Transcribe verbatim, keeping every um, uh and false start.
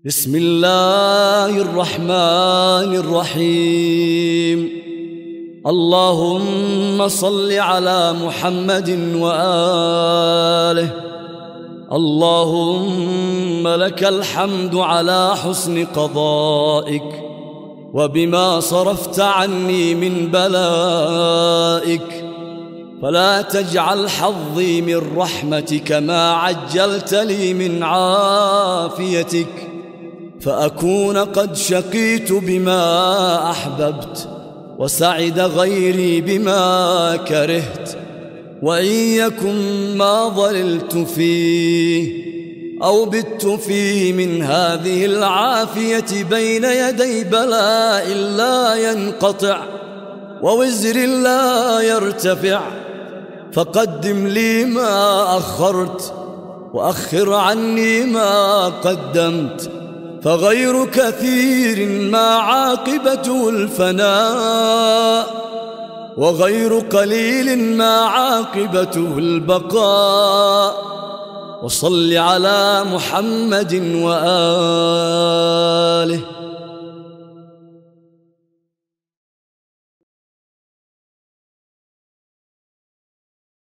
بسم الله الرحمن الرحيم. اللهم صل على محمد وآله. اللهم لك الحمد على حسن قضائك وبما صرفت عني من بلائك، فلا تجعل حظي من رحمتك ما عجلت لي من عافيتك، فأكون قد شقيت بما أحببت وسعد غيري بما كرهت. وإن يكن ما ضللت فيه أو بت فيه من هذه العافية بين يدي بلاء لا ينقطع ووزر لا يرتفع، فقدم لي ما أخرت وأخر عني ما قدمت، فغير كثير ما عاقبته الفناء، وغير قليل ما عاقبته البقاء. وصل على محمد وآله.